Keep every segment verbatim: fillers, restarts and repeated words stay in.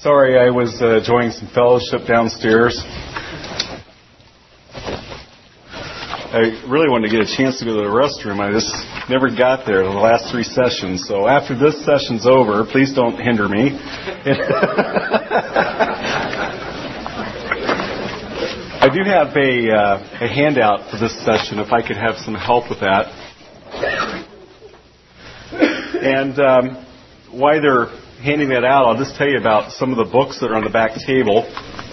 Sorry, I was uh, enjoying some fellowship downstairs. I really wanted to get a chance to go to the restroom. I just never got there the last three sessions. So after this session's over, please don't hinder me. I do have a, uh, a handout for this session, if I could have some help with that. And um, why they're handing that out, I'll just tell you about some of the books that are on the back table.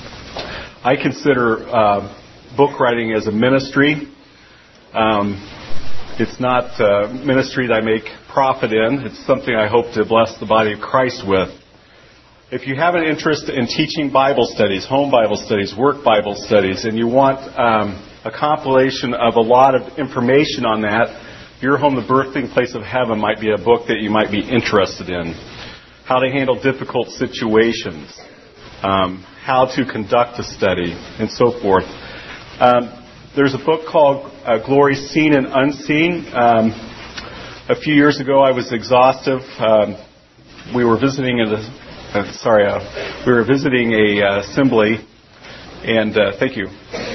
I consider uh, book writing as a ministry. Um, it's not uh, ministry that I make profit in. It's something I hope to bless the body of Christ with. If you have an interest in teaching Bible studies, home Bible studies, work Bible studies, and you want um, a compilation of a lot of information on that, Your Home, the Birthing Place of Heaven might be a book that you might be interested in. How to handle difficult situations, um, how to conduct a study, and so forth. Um, there's a book called uh, Glory Seen and Unseen. Um, a few years ago, I was exhaustive. Um, we were visiting a, uh, sorry, uh, we were visiting a uh, assembly, and uh, thank you.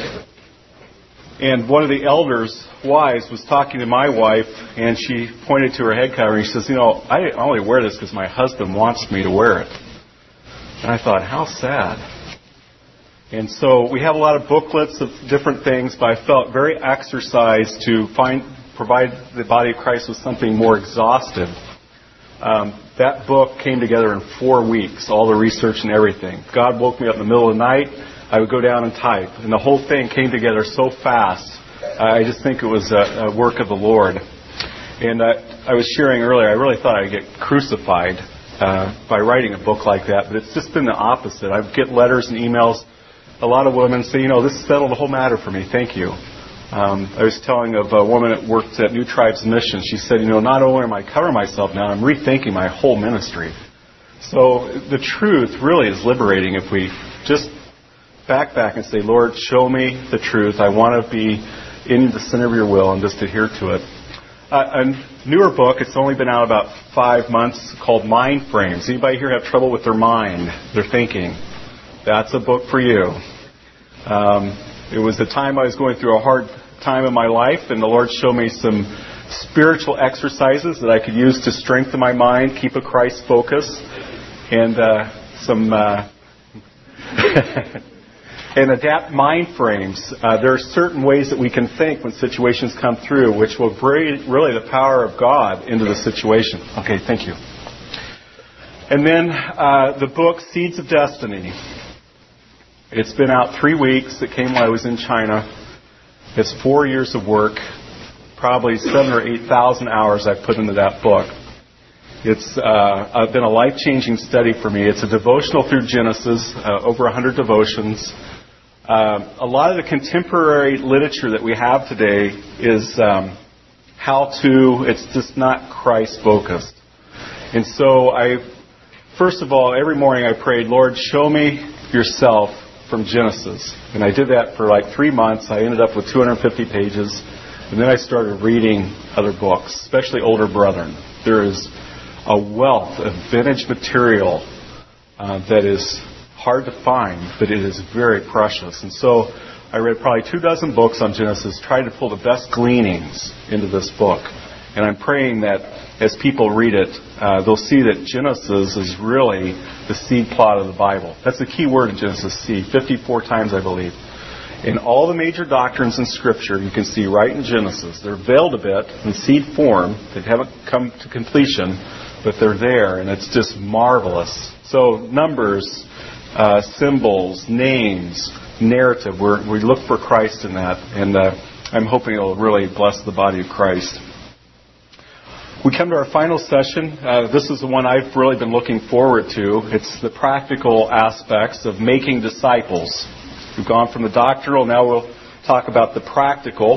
And one of the elders' wives was talking to my wife, and she pointed to her head covering. She says, you know, I only wear this because my husband wants me to wear it. And I thought, how sad. And so we have a lot of booklets of different things, but I felt very exercised to find provide the body of Christ with something more exhaustive. Um, that book came together in four weeks, all the research and everything. God woke me up in the middle of the night. I would go down and type. And the whole thing came together so fast. I just think it was a, a work of the Lord. And uh, I was sharing earlier, I really thought I'd get crucified uh, by writing a book like that. But it's just been the opposite. I get letters and emails. A lot of women say, you know, this settled the whole matter for me. Thank you. Um, I was telling of a woman that worked at New Tribes Mission. She said, you know, not only am I covering myself now, I'm rethinking my whole ministry. So the truth really is liberating if we just back back and say, Lord, show me the truth. I want to be in the center of your will and just adhere to it. Uh, a newer book, it's only been out about five months, called Mind Frames. Anybody here have trouble with their mind, their thinking? That's a book for you. Um, it was the time I was going through a hard time in my life, and the Lord showed me some spiritual exercises that I could use to strengthen my mind, keep a Christ focus, and uh, some... Uh, And adapt mind frames. Uh, there are certain ways that we can think when situations come through, which will bring really the power of God into the situation. Okay, thank you. And then uh, the book Seeds of Destiny. It's been out three weeks. It came while I was in China. It's four years of work, probably seven or eight thousand hours I've put into that book. It's uh, been a life-changing study for me. It's a devotional through Genesis, uh, over one hundred devotions. Uh, a lot of the contemporary literature that we have today is um, how to, it's just not Christ-focused. And so I, first of all, every morning I prayed, Lord, show me yourself from Genesis. And I did that for like three months. I ended up with two hundred fifty pages. And then I started reading other books, especially Older Brethren. There is a wealth of vintage material uh, that is hard to find, but it is very precious. And so I read probably two dozen books on Genesis, trying to pull the best gleanings into this book. And I'm praying that as people read it, uh, they'll see that Genesis is really the seed plot of the Bible. That's the key word in Genesis, seed, fifty-four times, I believe. In all the major doctrines in Scripture, you can see right in Genesis. They're veiled a bit in seed form. They haven't come to completion, but they're there, and it's just marvelous. So numbers, uh, symbols, names, narrative, we're, we look for Christ in that, and uh, I'm hoping it'll really bless the body of Christ. We come to our final session. Uh, this is the one I've really been looking forward to. It's the practical aspects of making disciples. We've gone from the doctrinal, now we'll talk about the practical.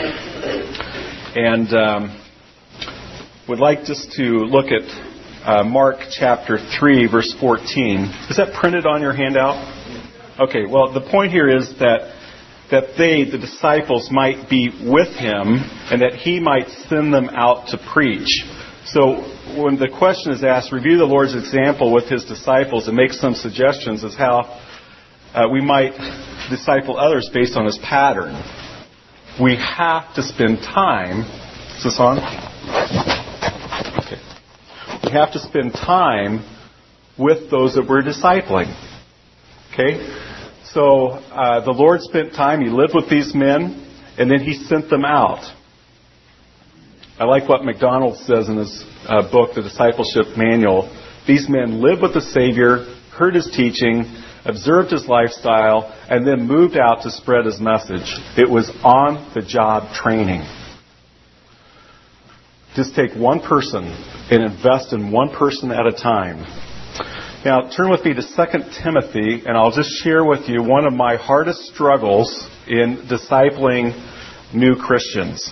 And um, would like just to look at uh, Mark chapter three, verse fourteen. Is that printed on your handout? Okay, well, the point here is that that they, the disciples, might be with him and that he might send them out to preach. So when the question is asked, review the Lord's example with His disciples and make some suggestions as how uh, we might disciple others based on His pattern. We have to spend time. Is this on? Okay. We have to spend time with those that we're discipling. Okay? So uh, the Lord spent time. He lived with these men, and then He sent them out. I like what MacDonald says in his uh, book, The Discipleship Manual. These men lived with the Savior, heard His teaching, observed His lifestyle, and then moved out to spread His message. It was on-the-job training. Just take one person and invest in one person at a time. Now, turn with me to Second Timothy, and I'll just share with you one of my hardest struggles in discipling new Christians.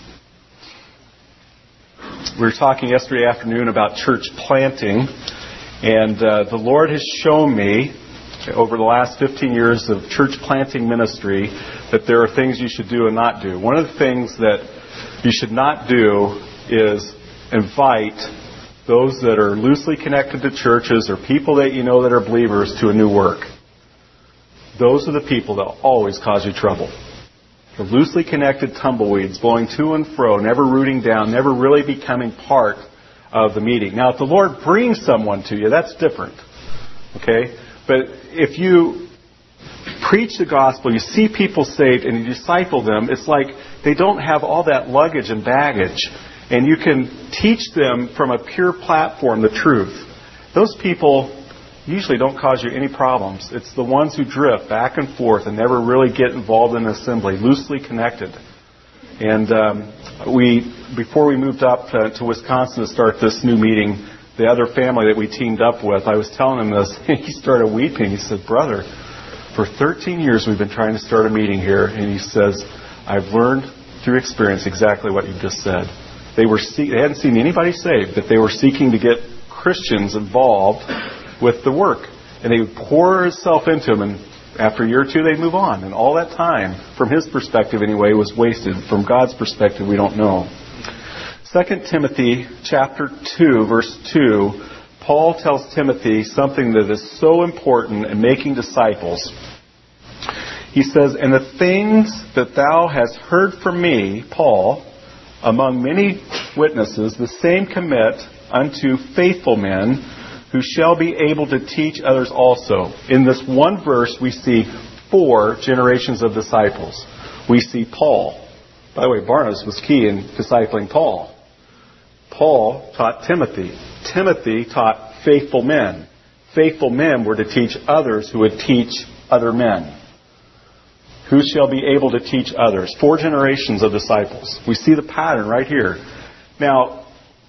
We were talking yesterday afternoon about church planting, and uh, the Lord has shown me over the last fifteen years of church planting ministry that there are things you should do and not do. One of the things that you should not do is invite those that are loosely connected to churches or people that you know that are believers to a new work. Those are the people that will always cause you trouble. The loosely connected tumbleweeds blowing to and fro, never rooting down, never really becoming part of the meeting. Now, if the Lord brings someone to you, that's different. Okay? But if you preach the gospel, you see people saved, and you disciple them, it's like they don't have all that luggage and baggage. And you can teach them from a pure platform the truth. Those people usually don't cause you any problems. It's the ones who drift back and forth and never really get involved in assembly, loosely connected. And um, we, before we moved up to, to Wisconsin to start this new meeting, the other family that we teamed up with, I was telling him this, and he started weeping. He said, "Brother, for thirteen years we've been trying to start a meeting here," and he says, "I've learned through experience exactly what you just said." They were see- they hadn't seen anybody saved, but they were seeking to get Christians involved with the work. And they would pour Himself into them, and after a year or two, they'd move on. And all that time, from His perspective anyway, was wasted. From God's perspective, we don't know. Second Timothy chapter two, verse two, Paul tells Timothy something that is so important in making disciples. He says, "And the things that thou hast heard from me, Paul, among many witnesses, the same commit unto faithful men, who shall be able to teach others also." In this one verse, we see four generations of disciples. We see Paul. By the way, Barnabas was key in discipling Paul. Paul taught Timothy. Timothy taught faithful men. Faithful men were to teach others who would teach other men. Who shall be able to teach others? Four generations of disciples. We see the pattern right here. Now,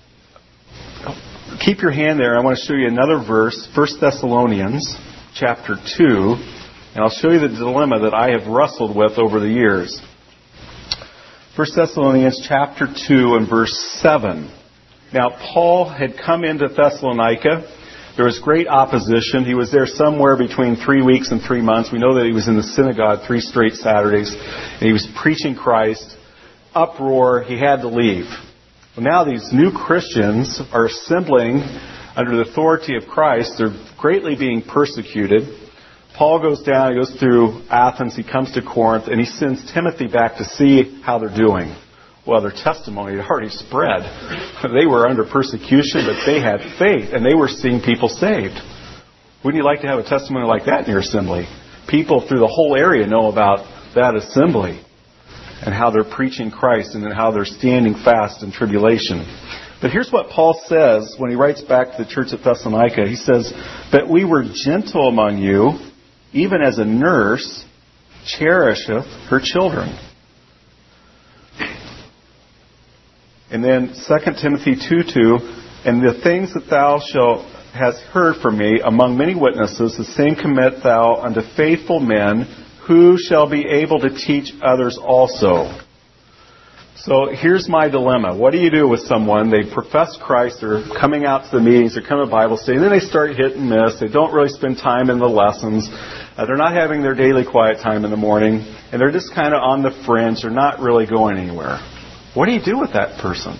keep your hand there. I want to show you another verse, First Thessalonians chapter two, and I'll show you the dilemma that I have wrestled with over the years. First Thessalonians chapter two and verse seven. Now, Paul had come into Thessalonica. There was great opposition. He was there somewhere between three weeks and three months. We know that he was in the synagogue three straight Saturdays, and he was preaching Christ. Uproar. He had to leave. Well, now these new Christians are assembling under the authority of Christ. They're greatly being persecuted. Paul goes down, he goes through Athens, he comes to Corinth, and he sends Timothy back to see how they're doing. Well, their testimony had already spread. They were under persecution, but they had faith, and they were seeing people saved. Wouldn't you like to have a testimony like that in your assembly? People through the whole area know about that assembly and how they're preaching Christ and how they're standing fast in tribulation. But here's what Paul says when he writes back to the church at Thessalonica. He says, "That we were gentle among you, even as a nurse cherisheth her children." And then Second Timothy two two, "And the things that thou shalt hast heard from me among many witnesses, the same commit thou unto faithful men, who shall be able to teach others also." So here's my dilemma. What do you do with someone? They profess Christ, they're coming out to the meetings, they're coming to Bible study, and then they start hit and miss. They don't really spend time in the lessons. Uh, they're not having their daily quiet time in the morning, and they're just kind of on the fringe. They're not really going anywhere. What do you do with that person?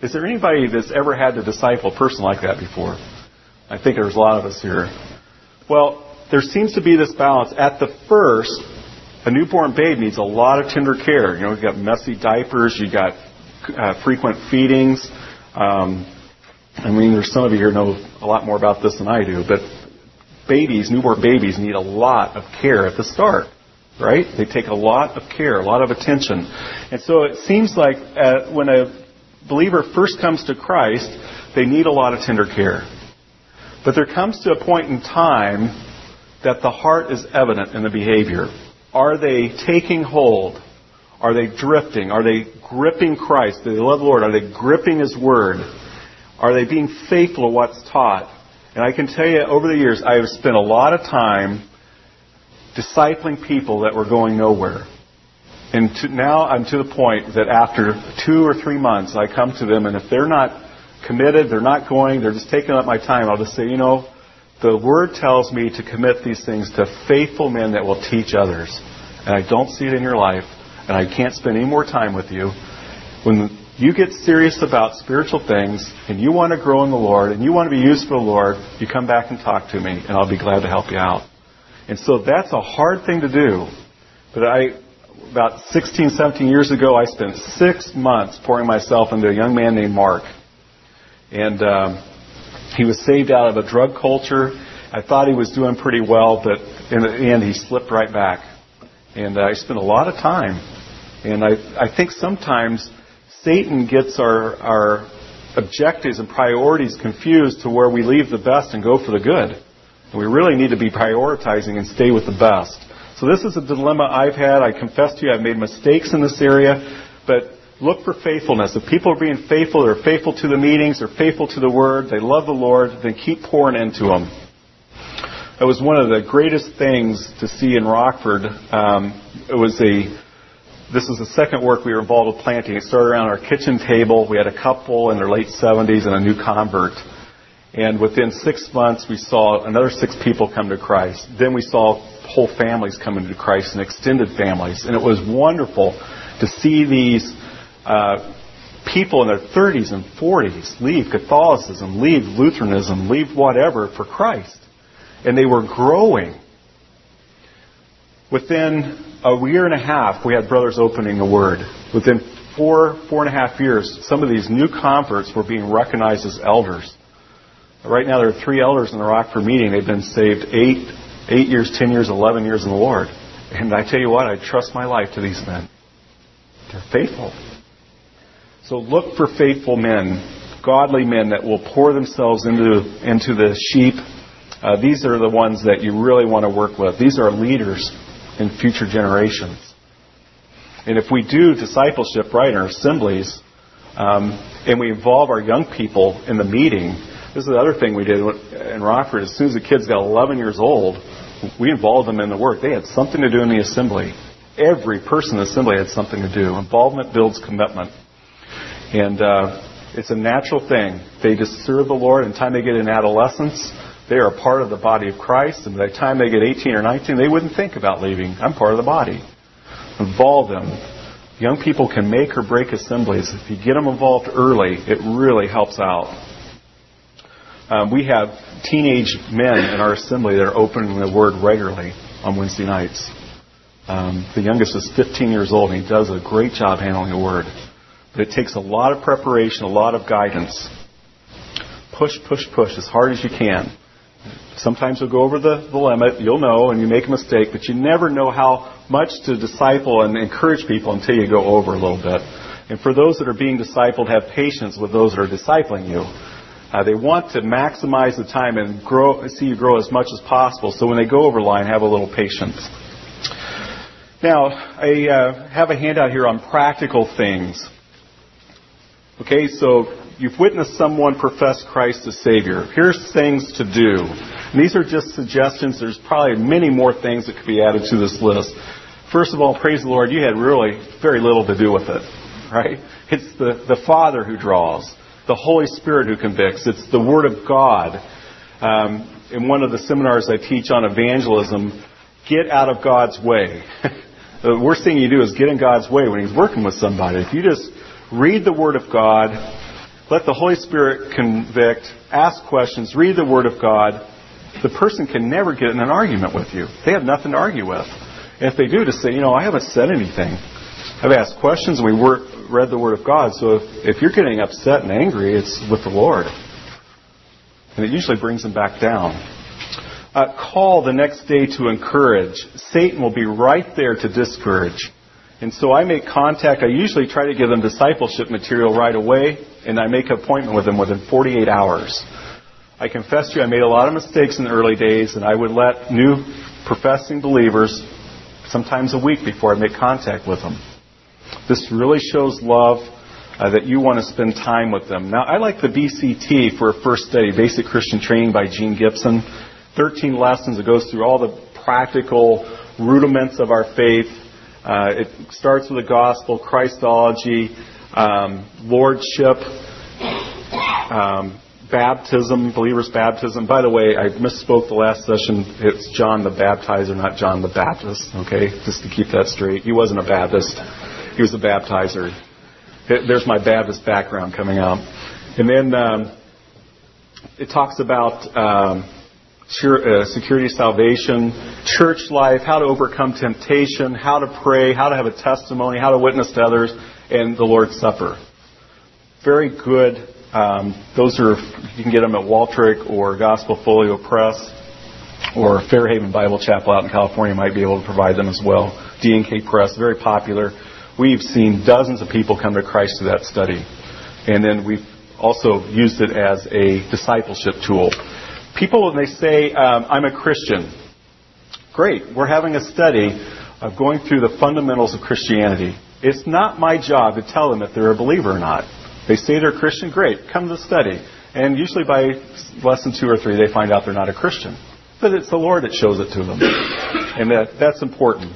Is there anybody that's ever had to disciple a person like that before? I think there's a lot of us here. Well, there seems to be this balance. At the first, a newborn babe needs a lot of tender care. You know, you've got messy diapers, you've got uh, frequent feedings. Um, I mean, there's some of you here know a lot more about this than I do, but babies, newborn babies, need a lot of care at the start, right? They take a lot of care, a lot of attention. And so it seems like uh, when a believer first comes to Christ, they need a lot of tender care. But there comes to a point in time that the heart is evident in the behavior. Are they taking hold? Are they drifting? Are they gripping Christ? Do they love the Lord? Are they gripping His Word? Are they being faithful to what's taught? And I can tell you, over the years, I have spent a lot of time discipling people that were going nowhere. And to, now I'm to the point that after two or three months, I come to them, and if they're not committed, they're not going, they're just taking up my time, I'll just say, you know, the Word tells me to commit these things to faithful men that will teach others. And I don't see it in your life, and I can't spend any more time with you. When you get serious about spiritual things, and you want to grow in the Lord, and you want to be used for the Lord, you come back and talk to me, and I'll be glad to help you out. And so that's a hard thing to do. But I, about sixteen, seventeen years ago, I spent six months pouring myself into a young man named Mark. And um, he was saved out of a drug culture. I thought he was doing pretty well, but in the end, he slipped right back. And uh, I spent a lot of time. And I, I think sometimes Satan gets our, our objectives and priorities confused to where we leave the best and go for the good. And we really need to be prioritizing and stay with the best. So this is a dilemma I've had. I confess to you, I've made mistakes in this area. But look for faithfulness. If people are being faithful, they're faithful to the meetings, they're faithful to the Word, they love the Lord, then keep pouring into them. It was one of the greatest things to see in Rockford. Um, it was a, this is the second work we were involved with planting. It started around our kitchen table. We had a couple in their late seventies and a new convert. And within six months, we saw another six people come to Christ. Then we saw whole families come into Christ and extended families. And it was wonderful to see these uh, people in their thirties and forties leave Catholicism, leave Lutheranism, leave whatever for Christ. And they were growing. Within a year and a half, we had brothers opening the Word. Within four, four and a half years, some of these new converts were being recognized as elders. Right now, there are three elders in the Rockford meeting. They've been saved eight, eight years, ten years, eleven years in the Lord. And I tell you what, I trust my life to these men. They're faithful. So look for faithful men, godly men that will pour themselves into, into the sheep. Uh, these are the ones that you really want to work with. These are leaders in future generations. And if we do discipleship right in our assemblies, um, and we involve our young people in the meeting, this is the other thing we did in Rockford. As soon as the kids got eleven years old, we involved them in the work. They had something to do in the assembly. Every person in the assembly had something to do. Involvement builds commitment. And uh, it's a natural thing. They just serve the Lord. And the time they get in adolescence, they are a part of the body of Christ. And by the time they get eighteen or nineteen, they wouldn't think about leaving. I'm part of the body. Involve them. Young people can make or break assemblies. If you get them involved early, it really helps out. Um, we have teenage men in our assembly that are opening the Word regularly on Wednesday nights. Um, the youngest is fifteen years old, and he does a great job handling the Word. But it takes a lot of preparation, a lot of guidance. Push, push, push as hard as you can. Sometimes you'll go over the, the limit, you'll know, and you make a mistake, but you never know how much to disciple and encourage people until you go over a little bit. And for those that are being discipled, have patience with those that are discipling you. Uh, they want to maximize the time and grow, see you grow as much as possible. So when they go over line, have a little patience. Now, I uh, have a handout here on practical things. Okay, so you've witnessed someone profess Christ as Savior. Here's things to do. And these are just suggestions. There's probably many more things that could be added to this list. First of all, praise the Lord, you had really very little to do with it, right? It's the, the Father who draws. The Holy Spirit who convicts. It's the Word of God. Um, in one of the seminars I teach on evangelism, get out of God's way. The worst thing you do is get in God's way when He's working with somebody. If you just read the Word of God, Let the Holy Spirit convict, ask questions, read the Word of God. The person can never get in an argument with you. They have nothing to argue with. And if they do, to say, you know, I haven't said anything. I've asked questions and we wor- read the Word of God. So if, if you're getting upset and angry, it's with the Lord. And it usually brings them back down. Uh, call the next day to encourage. Satan will be right there to discourage. And so I make contact. I usually try to give them discipleship material right away, and I make an appointment with them within forty-eight hours. I confess to you, I made a lot of mistakes in the early days, and I would let new professing believers sometimes a week before I make contact with them. This really shows love, uh, that you want to spend time with them. Now, I like the B C T for a first study, Basic Christian Training by Gene Gibson. thirteen lessons. It goes through all the practical rudiments of our faith. Uh, it starts with the gospel, Christology, um, lordship, um, baptism, believer's baptism. By the way, I misspoke the last session. It's John the Baptizer, not John the Baptist. Okay, just to keep that straight. He wasn't a Baptist. He was a baptizer. There's my Baptist background coming out. And then um, it talks about um, security, salvation, church life, how to overcome temptation, how to pray, how to have a testimony, how to witness to others, and the Lord's Supper. Very good. Um, those are, you can get them at Waltrick or Gospel Folio Press or Fairhaven Bible Chapel out in California might be able to provide them as well. D and K Press, very popular. We've seen dozens of people come to Christ through that study. And then we've also used it as a discipleship tool. People, when they say, um, I'm a Christian, great. We're having a study of going through the fundamentals of Christianity. It's not my job to tell them if they're a believer or not. They say they're a Christian, great. Come to the study. And usually by lesson two or three, they find out they're not a Christian. But it's the Lord that shows it to them. And that, that's important.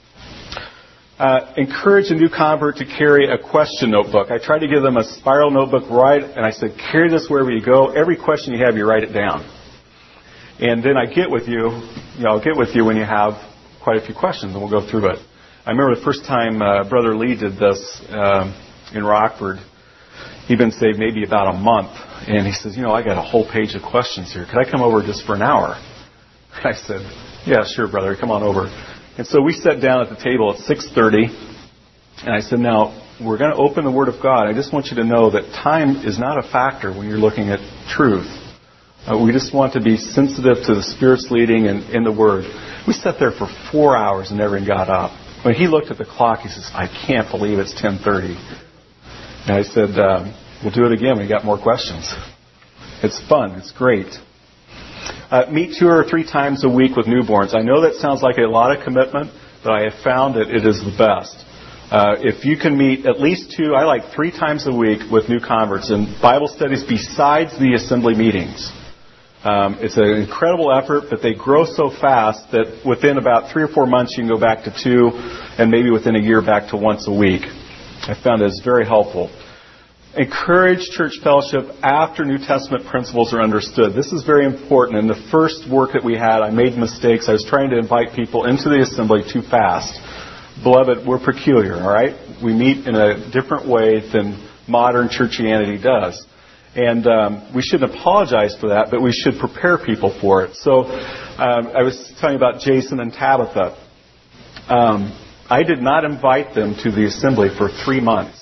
Uh, encourage a new convert to carry a question notebook. I try to give them a spiral notebook, right? And I said, carry this wherever you go. Every question you have, you write it down. And then I get with you, you know, I'll get with you when you have quite a few questions, and we'll go through it. I remember the first time uh, Brother Lee did this um, in Rockford. He'd been saved maybe about a month. And he says, you know, I got a whole page of questions here. Could I come over just for an hour? I said, yeah, sure, brother. Come on over. And so we sat down at the table at six thirty. And I said, now, we're going to open the Word of God. I just want you to know that time is not a factor when you're looking at truth. Uh, we just want to be sensitive to the Spirit's leading and in the Word. We sat there for four hours and never even got up. When he looked at the clock, he says, I can't believe it's ten thirty. And I said, um, we'll do it again. We got more questions. It's fun. It's great. Uh, meet two or three times a week with newborns. I know that sounds like a lot of commitment, but I have found that it is the best. Uh, if you can meet at least two, I like three times a week with new converts in Bible studies besides the assembly meetings. Um, it's an incredible effort, but they grow so fast that within about three or four months you can go back to two, and maybe within a year back to once a week. I found it's very helpful. Encourage church fellowship after New Testament principles are understood. This is very important. In the first work that we had, I made mistakes. I was trying to invite people into the assembly too fast. Beloved, we're peculiar, all right? We meet in a different way than modern churchianity does. And um, we shouldn't apologize for that, but we should prepare people for it. So um, I was telling you about Jason and Tabitha. Um, I did not invite them to the assembly for three months.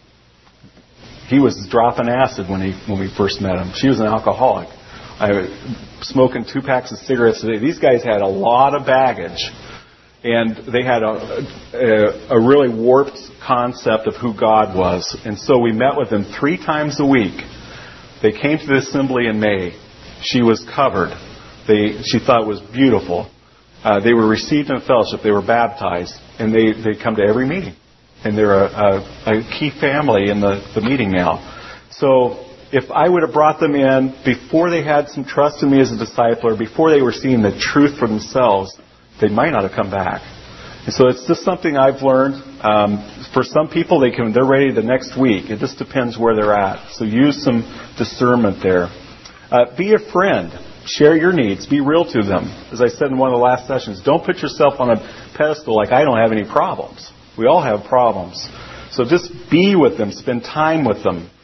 He was dropping acid when he when we first met him. She was an alcoholic. I was smoking two packs of cigarettes a day. These guys had a lot of baggage. And they had a, a, a really warped concept of who God was. And so we met with them three times a week. They came to the assembly in May. She was covered. They, she thought it was beautiful. Uh, they were received in fellowship. They were baptized. And they, they come to every meeting. And they're a, a, a key family in the, the meeting now. So if I would have brought them in before they had some trust in me as a discipler, before they were seeing the truth for themselves, they might not have come back. And so it's just something I've learned. Um, for some people, they can, they're ready the next week. It just depends where they're at. So use some discernment there. Uh, be a friend. Share your needs. Be real to them. As I said in one of the last sessions, don't put yourself on a pedestal like I don't have any problems. We all have problems. So just be with them. Spend time with them.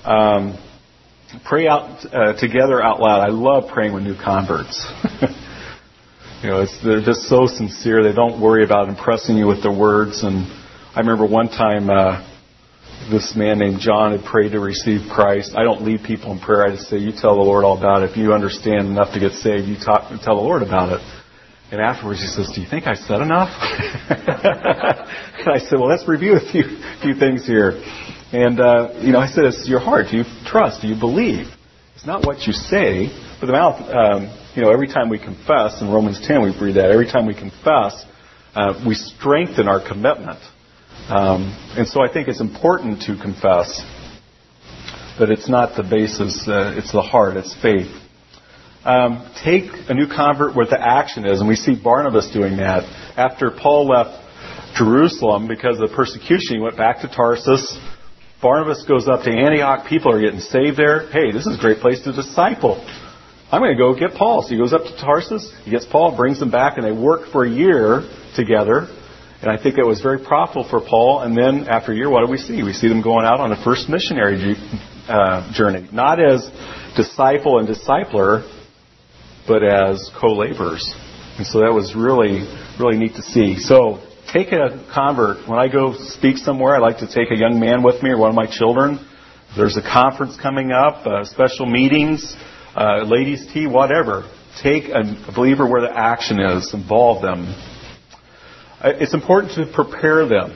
Um, pray out uh, together out loud. I love praying with new converts. You know, it's, they're just so sincere. They don't worry about impressing you with their words. And I remember one time uh, this man named John had prayed to receive Christ. I don't lead people in prayer. I just say, you tell the Lord all about it. If you understand enough to get saved, you talk, tell the Lord about it. And afterwards he says, do you think I said enough? And I said, well, let's review a few, few things here. And, uh, you know, I said, it's your heart. Do you trust? Do you believe? It's not what you say, but the mouth... Um, You know, every time we confess, in Romans ten we read that, every time we confess, uh, we strengthen our commitment. Um, and so I think it's important to confess, but it's not the basis, uh, it's the heart, it's faith. Um, take a new convert where the action is, and we see Barnabas doing that. After Paul left Jerusalem because of persecution, he went back to Tarsus. Barnabas goes up to Antioch, people are getting saved there. Hey, this is a great place to disciple. I'm going to go get Paul. So he goes up to Tarsus, he gets Paul, brings him back, and they work for a year together. And I think it was very profitable for Paul. And then after a year, what do we see? We see them going out on the first missionary uh, journey. Not as disciple and discipler, but as co-laborers. And so that was really, really neat to see. So take a convert. When I go speak somewhere, I like to take a young man with me or one of my children. There's a conference coming up, uh, special meetings, Uh, ladies' tea, whatever. Take a, a believer where the action is. Involve them. Uh, it's important to prepare them.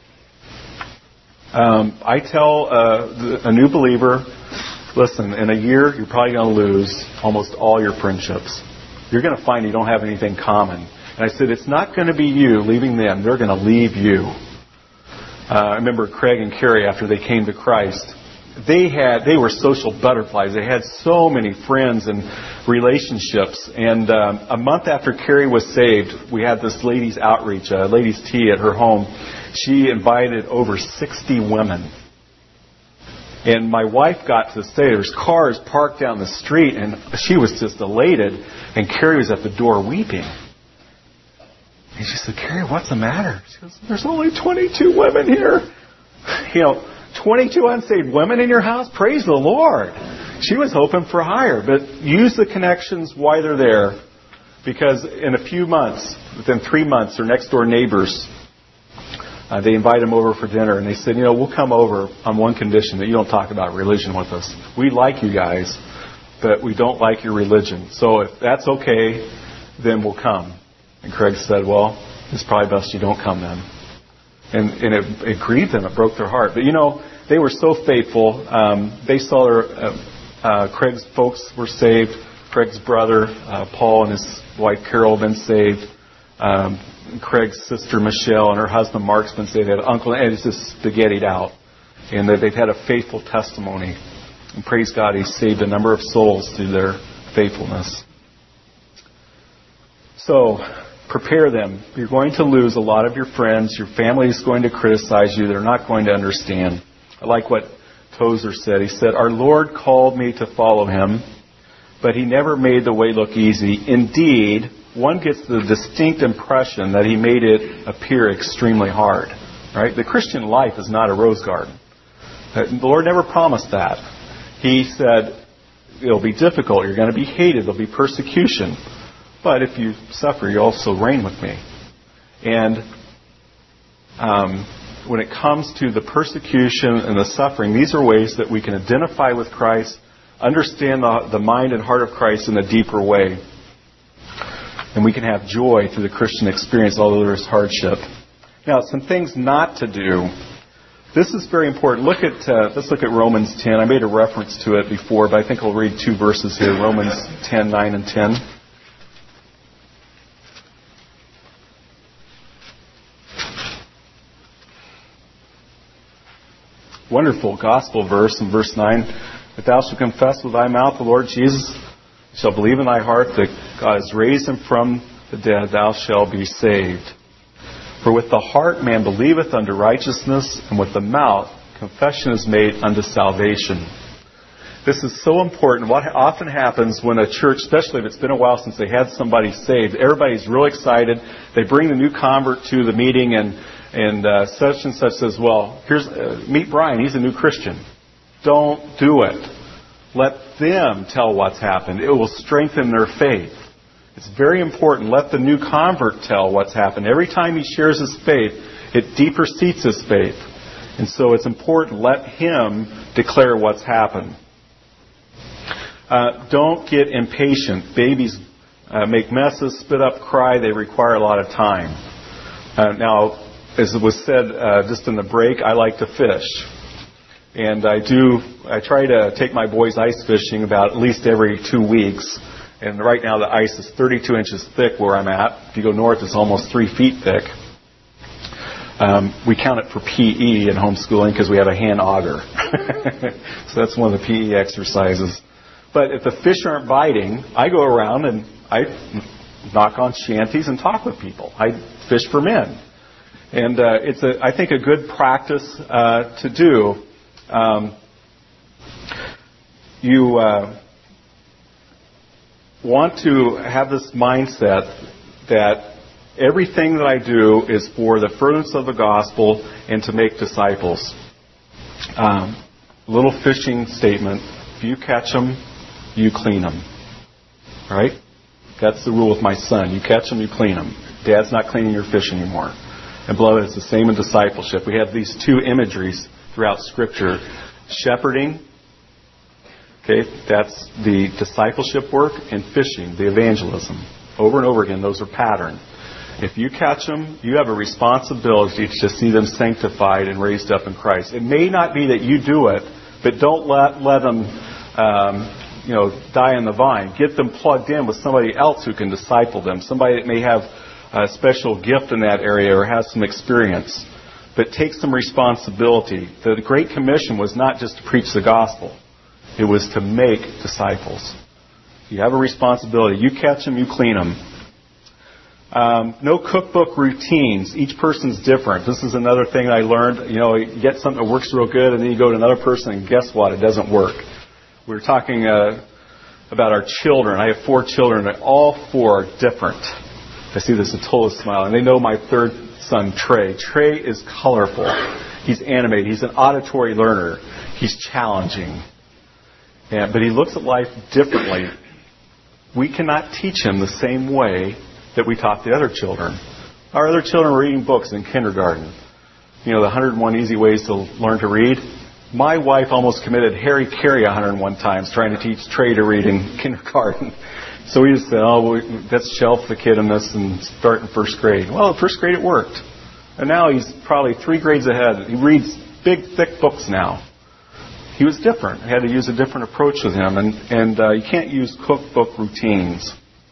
Um, I tell uh, the, a new believer, listen, in a year you're probably going to lose almost all your friendships. You're going to find you don't have anything common. And I said, it's not going to be you leaving them. They're going to leave you. Uh, I remember Craig and Carrie, after they came to Christ, They had they were social butterflies. They had so many friends and relationships. And um, a month after Carrie was saved, we had this ladies' outreach, a ladies' tea at her home. She invited over sixty women. And my wife got to say there's cars parked down the street, and she was just elated. And Carrie was at the door weeping. And she said, Carrie, what's the matter? She goes, there's only twenty-two women here. You know, twenty-two unsaved women in your house? Praise the Lord. She was hoping for higher. But use the connections while they're there. Because in a few months, within three months, their next door neighbors, uh, they invite them over for dinner. And they said, you know, we'll come over on one condition, that you don't talk about religion with us. We like you guys, but we don't like your religion. So if that's okay, then we'll come. And Craig said, well, it's probably best you don't come then. And, and it, it grieved them. It broke their heart. But, you know, they were so faithful. Um, they saw their, uh, uh, Craig's folks were saved. Craig's brother, uh, Paul, and his wife, Carol, have been saved. Um, Craig's sister, Michelle, and her husband, Mark's been saved. They had an uncle, and it's just spaghettied out. And they've had a faithful testimony. And praise God, He's saved a number of souls through their faithfulness. So, prepare them. You're going to lose a lot of your friends. Your family is going to criticize you. They're not going to understand. I like what Tozer said. He said, our Lord called me to follow Him, but He never made the way look easy. Indeed, one gets the distinct impression that He made it appear extremely hard. Right? The Christian life is not a rose garden. The Lord never promised that. He said, it'll be difficult. You're going to be hated. There'll be persecution. But if you suffer, you also reign with me. And um, when it comes to the persecution and the suffering, these are ways that we can identify with Christ, understand the, the mind and heart of Christ in a deeper way. And we can have joy through the Christian experience, although there is hardship. Now, some things not to do. This is very important. Look at uh, let's look at Romans ten. I made a reference to it before, but I think I'll read two verses here. Romans ten, nine and ten. Wonderful gospel verse in verse nine. If thou shalt confess with thy mouth the Lord Jesus, shall believe in thy heart that God has raised Him from the dead, thou shalt be saved. For with the heart man believeth unto righteousness, and with the mouth confession is made unto salvation. This is so important. What often happens when a church, especially if it's been a while since they had somebody saved, everybody's real excited. They bring the new convert to the meeting, and and uh, such and such says, well, here's uh, meet Brian. He's a new Christian. don't do it. Let them tell what's happened. It will strengthen their faith. It's very important. Let the new convert tell what's happened. Every time he shares his faith, it deeper seats his faith. And so it's important. Let him declare what's happened. Uh, don't get impatient. Babies uh, make messes, spit up, cry. They require a lot of time. Uh, now, as it was said uh, just in the break, I like to fish. And I do, I try to take my boys ice fishing about at least every two weeks. And right now the ice is thirty-two inches thick where I'm at. If you go north, it's almost three feet thick. Um, we count it for P E in homeschooling because we have a hand auger. So that's one of the P E exercises. But if the fish aren't biting, I go around and I knock on shanties and talk with people. I fish for men. And uh, it's, a, I think, a good practice uh, to do. Um, you uh, want to have this mindset that everything that I do is for the furtherance of the gospel and to make disciples. Um, little fishing statement. If you catch them, you clean them. All right? That's the rule with my son. You catch them, you clean them. Dad's not cleaning your fish anymore. And beloved, it's the same in discipleship. We have these two imageries throughout Scripture. Shepherding, okay, that's the discipleship work, and fishing, the evangelism. Over and over again, those are patterned. If you catch them, you have a responsibility to see them sanctified and raised up in Christ. It may not be that you do it, but don't let let them, um, you know, die on the vine. Get them plugged in with somebody else who can disciple them. Somebody that may have a special gift in that area or has some experience. But take some responsibility. The Great Commission was not just to preach the gospel. It was to make disciples. You have a responsibility. You catch them, you clean them. Um, no cookbook routines. Each person's different. This is another thing I learned. You know, you get something that works real good, and then you go to another person, and guess what? It doesn't work. We were talking uh, about our children. I have four children, and all four are different. I see this a total smile. And they know my third son, Trey. Trey is colorful. He's animated. He's an auditory learner. He's challenging. Yeah, but he looks at life differently. We cannot teach him the same way that we taught the other children. Our other children were reading books in kindergarten. You know, the one hundred one Easy Ways to Learn to Read. My wife almost committed Harry Carey one hundred one times trying to teach Trey to read in kindergarten. So we just said, oh, we, let's shelf the kid in this and start in first grade. Well, in first grade it worked. And now he's probably three grades ahead. He reads big, thick books now. He was different. I had to use a different approach with him. And, and uh, you can't use cookbook routines.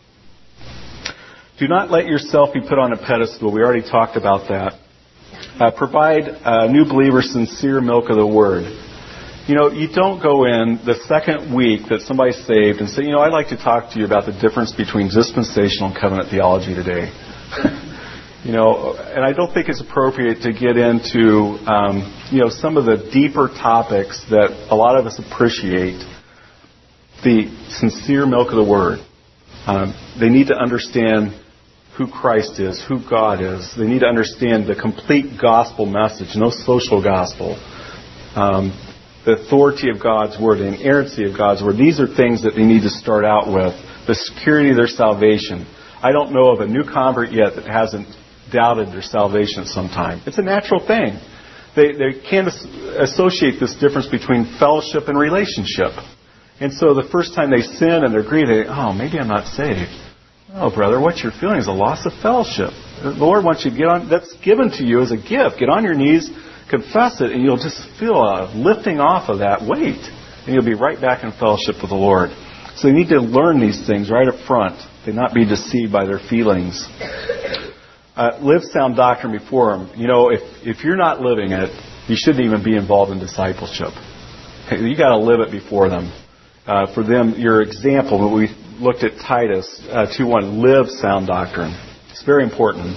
Do not let yourself be put on a pedestal. We already talked about that. Uh, provide uh, new believers sincere milk of the Word. You know, you don't go in the second week that somebody's saved and say, you know, I'd like to talk to you about the difference between dispensational and covenant theology today. You know, and I don't think it's appropriate to get into, um, you know, some of the deeper topics that a lot of us appreciate. The sincere milk of the Word. Um, they need to understand who Christ is, who God is. They need to understand the complete gospel message, no social gospel. Um, the authority of God's Word, the inerrancy of God's Word. These are things that they need to start out with. The security of their salvation. I don't know of a new convert yet that hasn't doubted their salvation at some time. It's a natural thing. They, they can't associate this difference between fellowship and relationship. And so the first time they sin and they're grieved, they oh, maybe I'm not saved. Oh, brother, what you're feeling is a loss of fellowship. The Lord wants you to get on, that's given to you as a gift. Get on your knees, confess it, and you'll just feel a lifting off of that weight. And you'll be right back in fellowship with the Lord. So you need to learn these things right up front. They not be deceived by their feelings. Uh, live sound doctrine before them. You know, if, if you're not living it, you shouldn't even be involved in discipleship. You got to live it before them. Uh, for them, your example, we looked at Titus uh, two one, live sound doctrine. It's very important.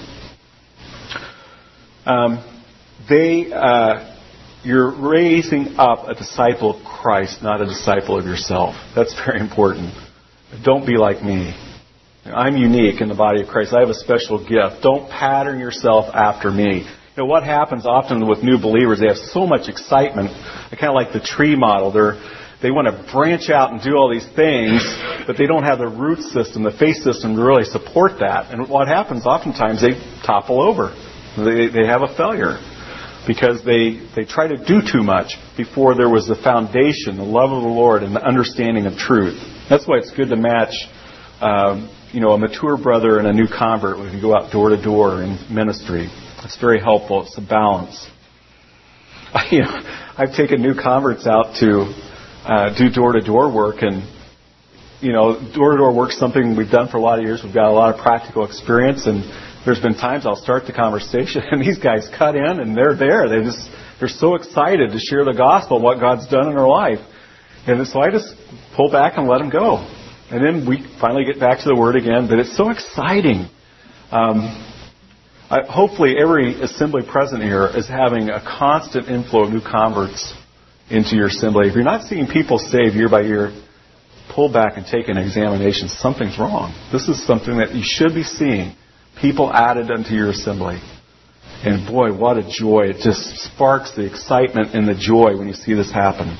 Um, they, uh, you're raising up a disciple of Christ, not a disciple of yourself. That's very important. Don't be like me. I'm unique in the body of Christ. I have a special gift. Don't pattern yourself after me. You know, what happens often with new believers, they have so much excitement. They're kind of like the tree model. They're, they want to branch out and do all these things, but they don't have the root system, the faith system to really support that. And what happens oftentimes, they topple over. They, they have a failure because they, they try to do too much before there was the foundation, the love of the Lord, and the understanding of truth. That's why it's good to match um, you know, a mature brother and a new convert when you go out door to door in ministry. It's very helpful. It's a balance. I, you know, I've taken new converts out to uh, do door to door work, and you know, door to door work is something we've done for a lot of years. We've got a lot of practical experience, and there's been times I'll start the conversation, and these guys cut in, and they're there. They just they're so excited to share the gospel, what God's done in their life, and so I just pull back and let them go. And then we finally get back to the Word again. But it's so exciting. Um, I, hopefully every assembly present here is having a constant inflow of new converts into your assembly. If you're not seeing people saved year by year, pull back and take an examination. Something's wrong. This is something that you should be seeing. People added unto your assembly. And boy, what a joy. It just sparks the excitement and the joy when you see this happen.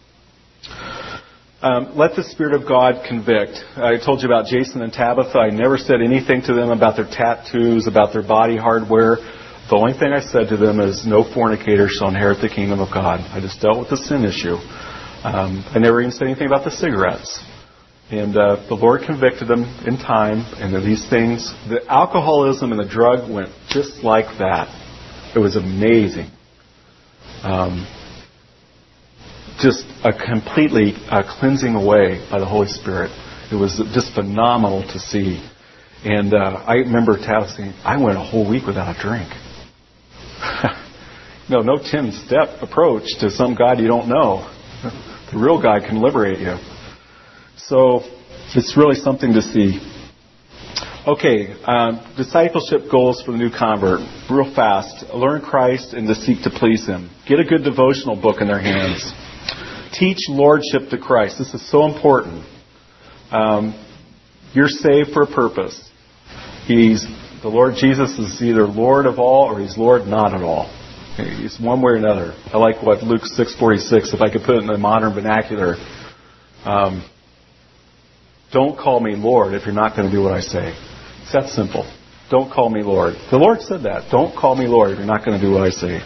Um, let the Spirit of God convict. I told you about Jason and Tabitha. I never said anything to them about their tattoos, about their body hardware. The only thing I said to them is, no fornicator shall inherit the kingdom of God. I just dealt with the sin issue. Um, I never even said anything about the cigarettes. And uh, the Lord convicted them in time. And these things, the alcoholism and the drug went just like that. It was amazing. Um, just a completely uh, cleansing away by the Holy Spirit. It was just phenomenal to see. And uh, I remember Tabitha saying, I went a whole week without a drink. no, no ten-step approach to some God you don't know. The real God can liberate you. So it's really something to see. Okay, um, discipleship goals for the new convert. Real fast. Learn Christ and to seek to please Him. Get a good devotional book in their hands. Teach lordship to Christ. This is so important. Um, you're saved for a purpose. He's the Lord Jesus is either Lord of all or He's Lord not at all. He's one way or another. I like what Luke six forty-six, if I could put it in the modern vernacular. Um, don't call me Lord if you're not going to do what I say. It's that simple. Don't call me Lord. The Lord said that. Don't call me Lord if you're not going to do what I say.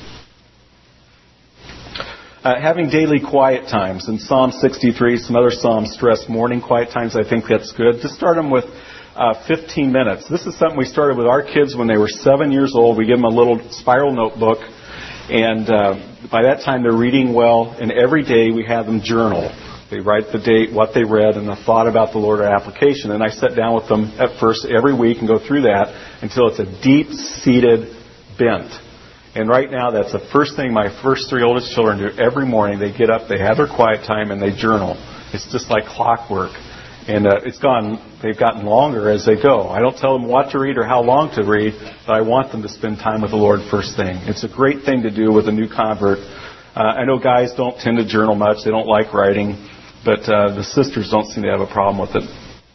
Uh, having daily quiet times. In Psalm sixty-three, some other Psalms stress morning quiet times. I think that's good. Just start them with uh, fifteen minutes. This is something we started with our kids when they were seven years old. We give them a little spiral notebook. And uh, by that time, they're reading well. And every day we have them journal. They write the date, what they read, and the thought about the Lord or application. And I sit down with them at first every week and go through that until it's a deep-seated bent. And right now, that's the first thing my first three oldest children do every morning. They get up, they have their quiet time, and they journal. It's just like clockwork. And uh, it's gone. They've gotten longer as they go. I don't tell them what to read or how long to read, but I want them to spend time with the Lord first thing. It's a great thing to do with a new convert. Uh, I know guys don't tend to journal much. They don't like writing, but uh, the sisters don't seem to have a problem with it.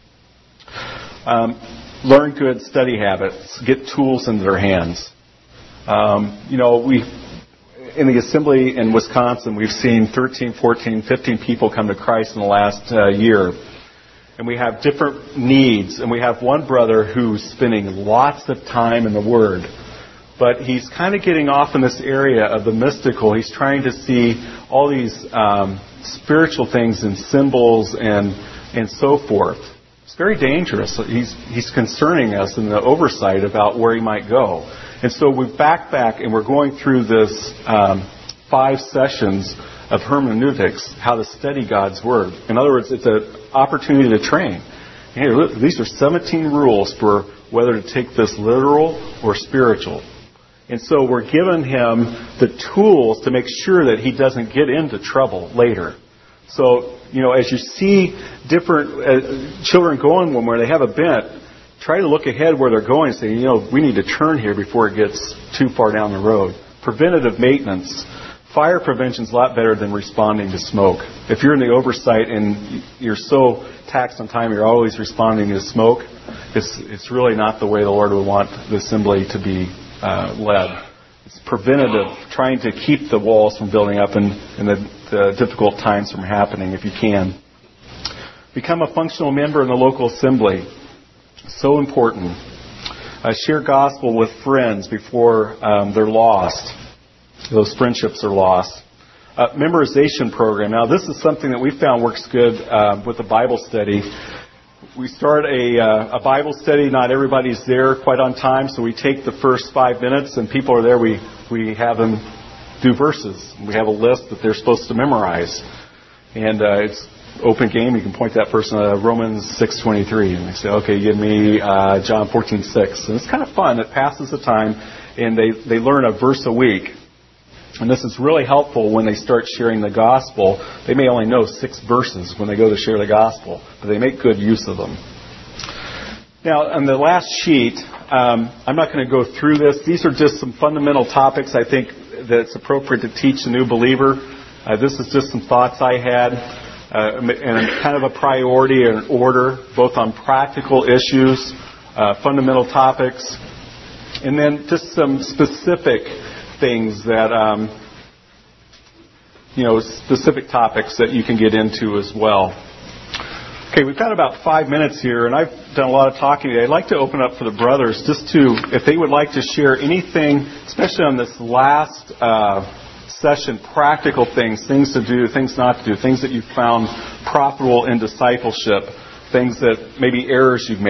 Um, learn good study habits. Get tools into their hands. Um, you know, we in the assembly in Wisconsin, we've seen thirteen, fourteen, fifteen people come to Christ in the last uh, year. And we have different needs. And we have one brother who's spending lots of time in the Word. But he's kind of getting off in this area of the mystical. He's trying to see all these um, spiritual things and symbols and and so forth. It's very dangerous. He's he's concerning us in the oversight about where he might go. And so we've backed back and we're going through this um, five sessions of hermeneutics, how to study God's Word. In other words, it's an opportunity to train. Hey, look, these are seventeen rules for whether to take this literal or spiritual. And so we're giving him the tools to make sure that he doesn't get into trouble later. So, you know, as you see different uh, children going one where they have a bent, try to look ahead where they're going and say, you know, we need to turn here before it gets too far down the road. Preventative maintenance. Fire prevention is a lot better than responding to smoke. If you're in the oversight and you're so taxed on time, you're always responding to smoke, it's, it's really not the way the Lord would want the assembly to be uh, led. It's preventative, trying to keep the walls from building up and, and the, the difficult times from happening if you can. Become a functional member in the local assembly. So important. Uh, share gospel with friends before um, they're lost. Those friendships are lost. Uh, memorization program. Now, this is something that we found works good uh, with the Bible study. We start a, uh, a Bible study. Not everybody's there quite on time, so we take the first five minutes, and people are there. We we have them do verses. We have a list that they're supposed to memorize, and uh, it's open game. You can point that person to Romans six twenty-three, and they say, "Okay, give me uh, John fourteen six." And it's kind of fun. It passes the time, and they they learn a verse a week. And this is really helpful when they start sharing the gospel. They may only know six verses when they go to share the gospel, but they make good use of them. Now, on the last sheet, um, I'm not going to go through this. These are just some fundamental topics I think that it's appropriate to teach a new believer. Uh, this is just some thoughts I had, uh, and kind of a priority or an order, both on practical issues, uh, fundamental topics, and then just some specific things that, um, you know, specific topics that you can get into as well. Okay, we've got about five minutes here, and I've done a lot of talking today. I'd like to open up for the brothers just to, if they would like to share anything, especially on this last uh, session, practical things, things to do, things not to do, things that you've found profitable in discipleship, things that maybe errors you've made.